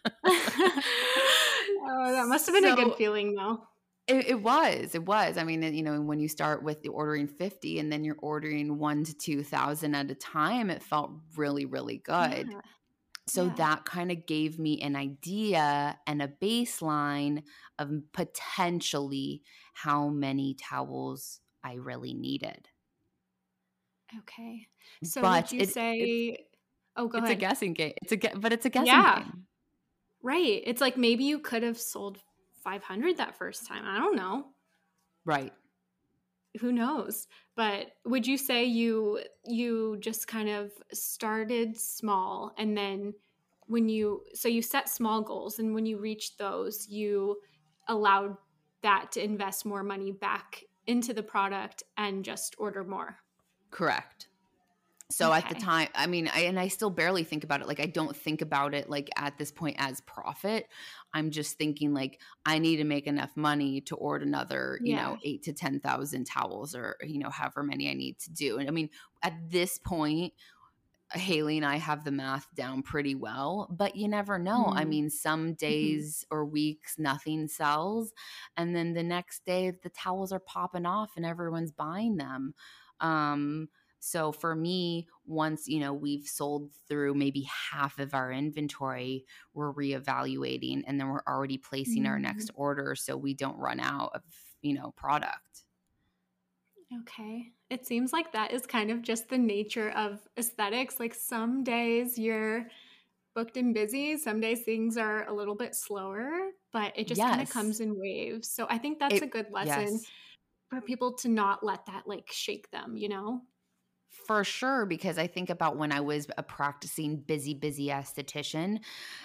Oh, that must have been a good So feeling though. it was. It was. I mean, when you start with the ordering 50 and then you're ordering 1 to 2,000 at a time, it felt really, really good. Yeah. So Yeah. that kind of gave me an idea and a baseline of potentially how many towels I really needed. Okay. So would But you say, oh, go it's a ahead. guessing game. But it's a guessing Yeah. game. Right. It's like maybe you could have sold 500 that first time. I don't know. Right. Who knows? But would you say you just kind of started small, and then you set small goals, and when you reached those, you allowed that to invest more money back into the product and just order more? Correct. So at the Okay. time, I mean, I still barely think about it. Like, I don't think about it like at this point as profit. I'm just thinking, like, I need to make enough money to order another, Yeah. 8 to 10,000 towels, or, however many I need to do. And I mean, at this point, Haley and I have the math down pretty well, but you never know. I Mm. mean, some Mhm. days or weeks, nothing sells. And then the next day, the towels are popping off and everyone's buying them. So for me, once, we've sold through maybe half of our inventory, we're reevaluating, and then we're already placing our Mm. next order so we don't run out of, product. Okay. It seems like that is kind of just the nature of aesthetics. Like some days you're booked and busy, some days things are a little bit slower, but it just kind of Yes. comes in waves. So I think that's a It good lesson yes. for people to not let that like shake them, you know? For sure, because I think about when I was a practicing busy esthetician.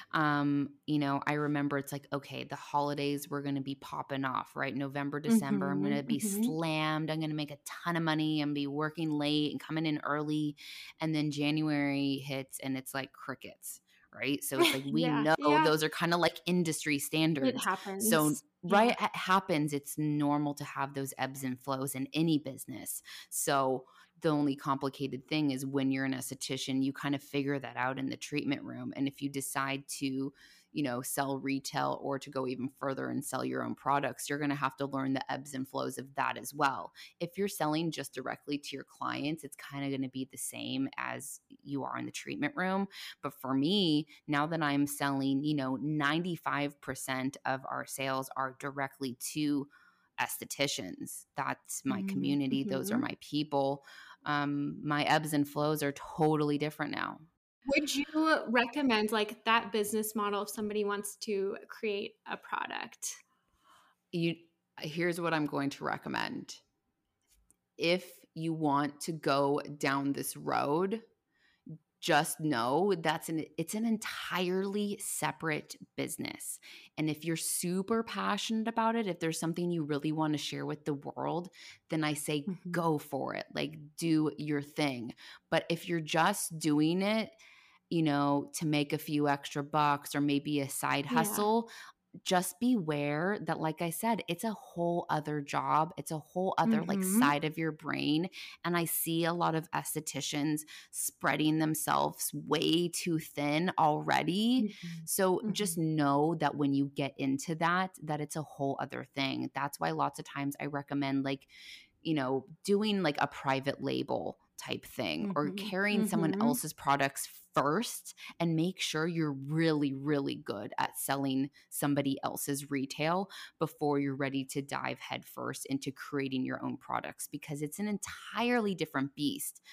I remember it's like, okay, the holidays were going to be popping off, right? November, December, I'm going Mm-hmm, to be mm-hmm. slammed. I'm going to make a ton of money and be working late and coming in early. And then January hits and it's like crickets, right? So it's like, we Yeah, know yeah. those are kind of like industry It standards. So, happens. right, Yeah. it happens. It's normal to have those ebbs and flows in any business. So, the only complicated thing is when you're an esthetician, you kind of figure that out in the treatment room. And if you decide to, sell retail or to go even further and sell your own products, you're going to have to learn the ebbs and flows of that as well. If you're selling just directly to your clients, it's kind of going to be the same as you are in the treatment room. But for me, now that I'm selling, 95% of our sales are directly to estheticians. That's my community. Those are Mm-hmm. my people. My ebbs and flows are totally different now. Would you recommend like that business model if somebody wants to create a product? You Here's what I'm going to recommend. If you want to go down this road, just know it's an entirely separate business. And if you're super passionate about it, if there's something you really want to share with the world, then I say Mhm. go for it. Like, do your thing. But if you're just doing it, to make a few extra bucks or maybe a side Yeah. hustle, just beware that, like I said, it's a whole other job. It's a whole other like Mhm. side of your brain. And I see a lot of estheticians spreading themselves way too thin already. Mhm. So just Mhm. know that when you get into that it's a whole other thing. That's why lots of times I recommend like, doing like a private label type thing or Mhm. carrying someone Mhm. else's products first, and make sure you're really, really good at selling somebody else's retail before you're ready to dive headfirst into creating your own products, because it's an entirely different beast.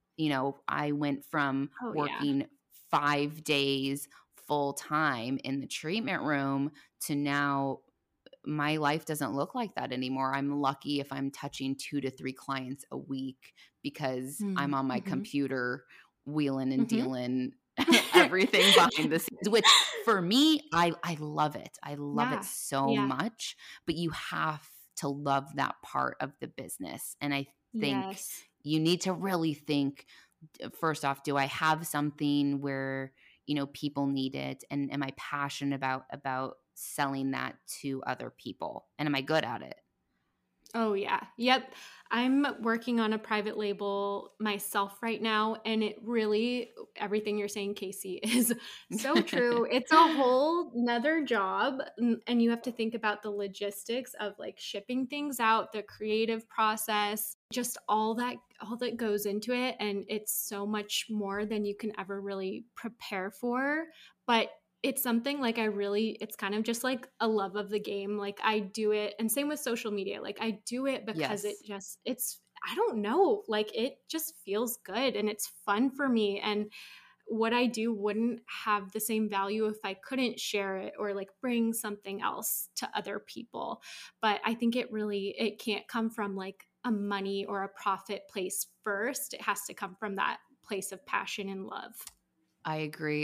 I went from Oh yeah. working 5 days full time in the treatment room to now my life doesn't look like that anymore. I'm lucky if I'm touching 2 to 3 clients a week because I'm Mm. on my Mhm. computer wheeling and Mhm. dealing everything behind the scenes, which for me, I love it. I love it Yeah. so Yeah. much, but you have to love that part of the business. And I think Yes. you need to really think, first off, do I have something where people need it, and am I passionate about selling that to other people, and am I good at it? Oh, yeah. Yep. I'm working on a private label myself right now. And it really, everything you're saying, Casey, is so true. It's a whole nother job. And you have to think about the logistics of like shipping things out, the creative process, just all that goes into it. And it's so much more than you can ever really prepare for. But it's something like it's kind of just like a love of the game. Like I do it, and same with social media. Like I do it because Yes, I don't know, like it just feels good and it's fun for me. And what I do wouldn't have the same value if I couldn't share it or like bring something else to other people. But I think it can't come from like a money or a profit place first. It has to come from that place of passion and love. I agree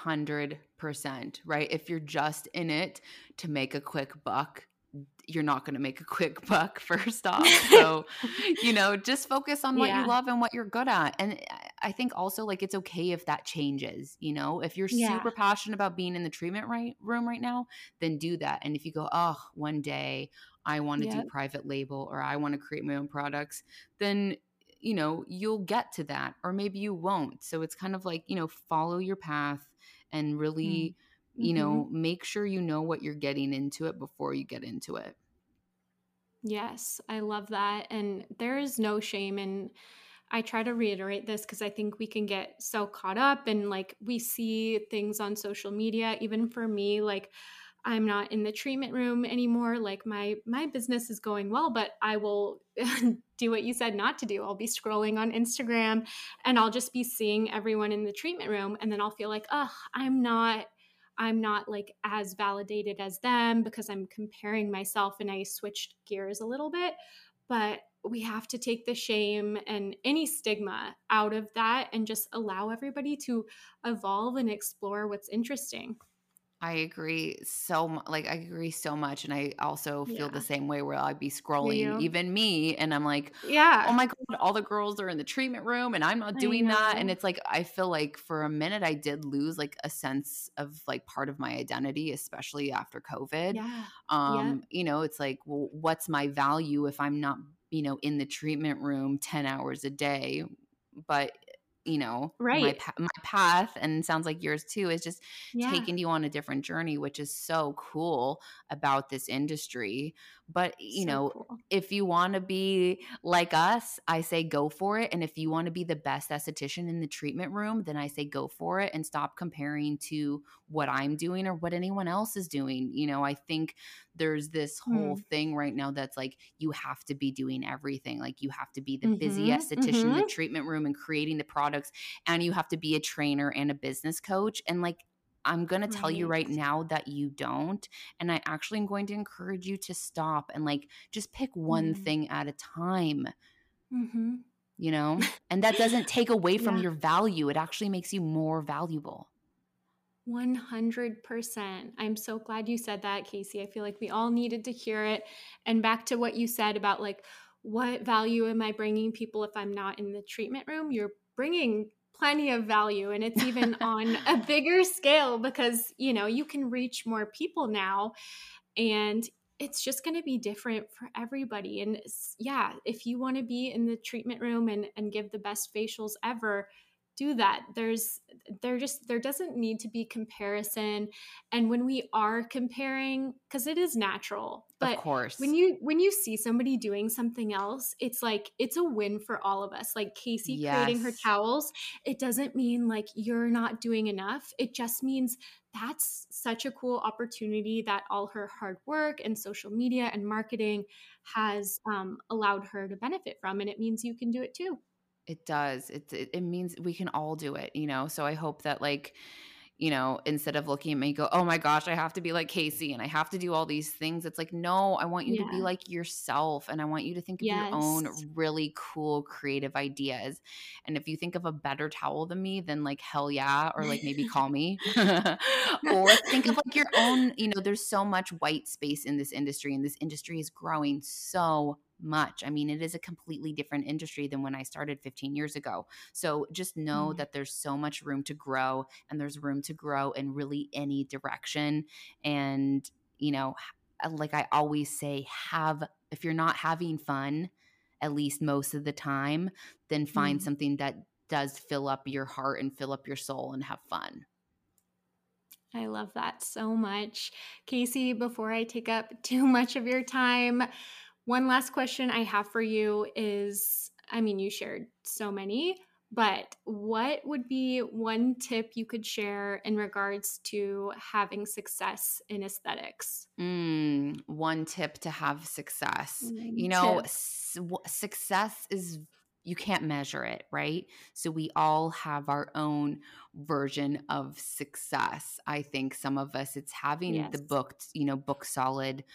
100%, right? If you're just in it to make a quick buck, you're not going to make a quick buck, first off. So, just focus on what you Yeah. love and what you're good at. And I think also, like, it's okay if that changes. If you're Yeah. super passionate about being in the treatment room right now, then do that. And if you go, oh, one day I want to do Yeah. private label or I want to create my own products, then you'll get to that, or maybe you won't. So it's kind of like, follow your path and really, Mm-hmm. make sure you know what you're getting into it before you get into it. Yes, I love that. And there is no shame in, I try to reiterate this because I think we can get so caught up and like we see things on social media. Even for me, like I'm not in the treatment room anymore. Like my business is going well, but I will do what you said not to do. I'll be scrolling on Instagram and I'll just be seeing everyone in the treatment room, and then I'll feel like, oh, I'm not like as validated as them because I'm comparing myself, and I switched gears a little bit. But we have to take the shame and any stigma out of that and just allow everybody to evolve and explore what's interesting. I agree so much. Like, I agree so much. And I also feel the Yeah. same way where I'd be Do scrolling, you? even me, and I'm like, oh Yeah. my God, all the girls are in the treatment room and I'm not I doing that. And know. it's like, I feel like for a minute I did lose like a sense of like part of my identity, especially after COVID. Yeah. Yep. It's like, well, what's my value if I'm not, in the treatment room 10 hours a day? But Right. my path, and sounds like yours too, is just Yeah. taking you on a different journey, which is so cool about this industry. But So cool. if you want to be like us, I say go for it. And if you want to be the best esthetician in the treatment room, then I say go for it and stop comparing to what I'm doing or what anyone else is doing. I think there's this whole Mm. thing right now that's like, you have to be doing everything. Like, you have to be the busy Mhm. esthetician in the Mhm. treatment room and creating the products, and you have to be a trainer and a business coach. And like, I'm going to tell you Right. right now that you don't. And I actually am going to encourage you to stop and like just pick one Mm. thing at a time, Mhm. and that doesn't take away from Yeah. your value. It actually makes you more valuable. 100%. I'm so glad you said that, Casey. I feel like we all needed to hear it. And back to what you said about like, what value am I bringing people if I'm not in the treatment room? You're bringing plenty of value, and it's even on a bigger scale because, you can reach more people now, and it's just going to be different for everybody. And yeah, if you want to be in the treatment room and give the best facials ever, do that. There doesn't need to be comparison. And when we are comparing, because it is natural, Of but course. when you see somebody doing something else, it's like it's a win for all of us. Like Casey creating her Yes. towels, it doesn't mean like you're not doing enough. It just means that's such a cool opportunity that all her hard work and social media and marketing has allowed her to benefit from. And it means you can do it too. It does. It means we can all do it, So I hope that like, instead of looking at me go, oh my gosh, I have to be like Casey and I have to do all these things. It's like, no, I want you to be Yeah. like yourself, and I want you to think of your own Yes. really cool creative ideas. And if you think of a better towel than me, then like, hell yeah, or like maybe call me. Or think of like your own, there's so much white space in this industry, and this industry is growing so much. I mean, it is a completely different industry than when I started 15 years ago. So just know Mm. that there's so much room to grow, and there's room to grow in really any direction. And, like I always say, if you're not having fun, at least most of the time, then find Mm. something that does fill up your heart and fill up your soul and have fun. I love that so much. Casey, before I take up too much of your time, one last question I have for you is, I mean, you shared so many, but what would be one tip you could share in regards to having success in aesthetics? One tip to have success. One tip. Success is, you can't measure it, right? So we all have our own version of success. I think some of us, it's having the Yes. book solid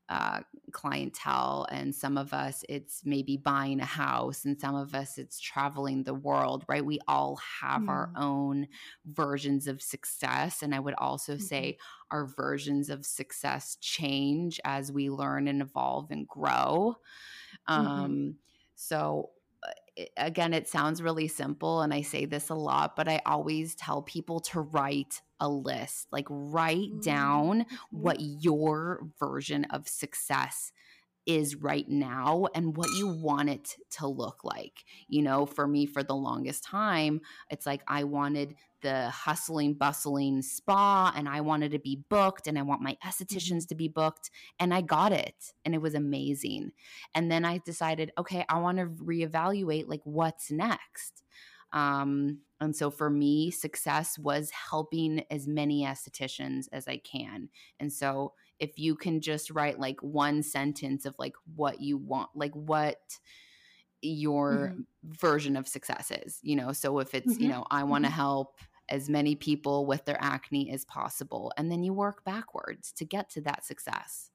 clientele, and some of us it's maybe buying a house, and some of us it's traveling the world, right? We all have our Mm. own versions of success, and I would also Mhm. say our versions of success change as we learn and evolve and grow. Mhm. So again, it sounds really simple, and I say this a lot, but I always tell people to write a list. Like, write Mm. down Mhm. what your version of success is right now and what you want it to look like. For me, for the longest time, it's like I wanted the hustling, bustling spa, and I wanted to be booked, and I want my estheticians Mhm. to be booked, and I got it, and it was amazing. And then I decided, okay, I want to reevaluate like what's next. And so for me, success was helping as many estheticians as I can. And so if you can just write like one sentence of like what you want, like what your version of success is, so if it's, I want to help as many people with their acne as possible. And then you work backwards to get to that success.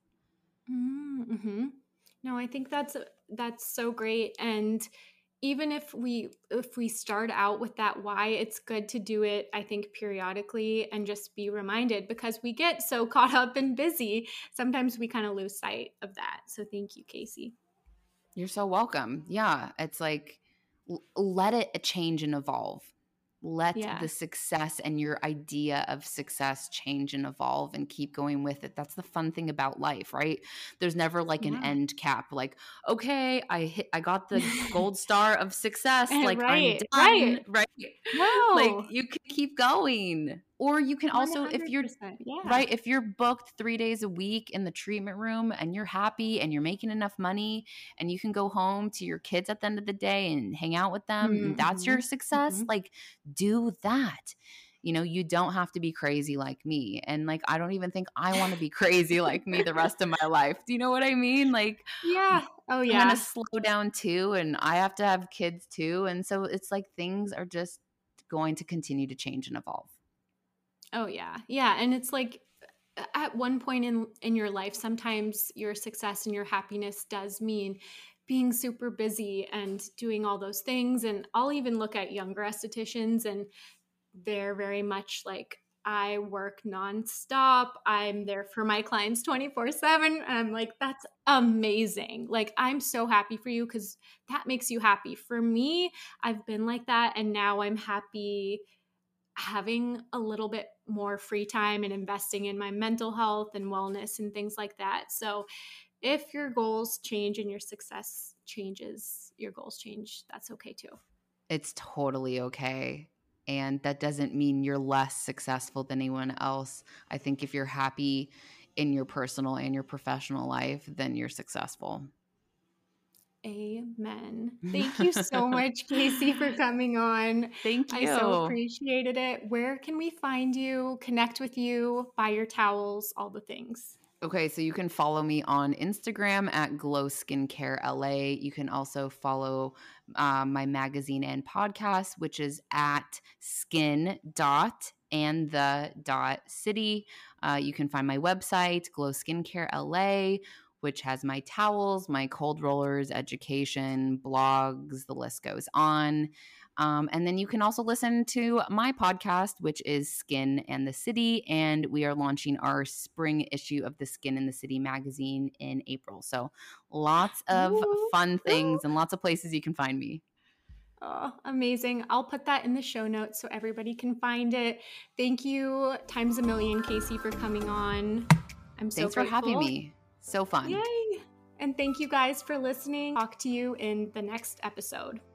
Mm-hmm. No, I think that's so great. And even if we start out with that why, it's good to do it, I think, periodically and just be reminded, because we get so caught up and busy. Sometimes we kind of lose sight of that. So thank you, Casey. You're so welcome. Yeah. It's like, let it change and evolve. Let the success and your idea of success change and evolve and keep going with it. That's the fun thing about life, right? There's never like an end cap. Like, okay, I got the gold star of success. Like I'm done, right? No. Like you can keep going. Or you can also, 100%, if you're right, if you're booked 3 days a week in the treatment room and you're happy and you're making enough money and you can go home to your kids at the end of the day and hang out with them, and that's your success, like do that. You don't have to be crazy like me. And like, I don't even think I want to be crazy like me the rest of my life. Do you know what I mean? Like, yeah. Oh yeah. I'm going to slow down too. And I have to have kids too. And so it's like, things are just going to continue to change and evolve. Oh yeah. Yeah. And it's like at one point in your life, sometimes your success and your happiness does mean being super busy and doing all those things. And I'll even look at younger estheticians and they're very much like, I work nonstop. I'm there for my clients 24/7. I'm like, that's amazing. Like, I'm so happy for you because that makes you happy. For me, I've been like that. And now I'm happy having a little bit more free time and investing in my mental health and wellness and things like that. So if your goals change and your success changes, your goals change, that's okay too. It's totally okay. And that doesn't mean you're less successful than anyone else. I think if you're happy in your personal and your professional life, then you're successful. Amen. Thank you so much, Casey, for coming on. Thank you. I so appreciated it. Where can we find you, connect with you, buy your towels, all the things? Okay, so you can follow me on Instagram at Glow Skincare LA. You can also follow my magazine and podcast, which is at skin.and.the.city. You can find my website, Glow Skincare LA, which has my towels, my cold rollers, education, blogs, the list goes on. And then you can also listen to my podcast, which is Skin and the City. And we are launching our spring issue of the Skin and the City magazine in April. So lots of fun things and lots of places you can find me. Oh, amazing. I'll put that in the show notes so everybody can find it. Thank you times a million, Casey, for coming on. I'm so grateful. Thanks for having me. So fun. Yay. And thank you guys for listening. Talk to you in the next episode.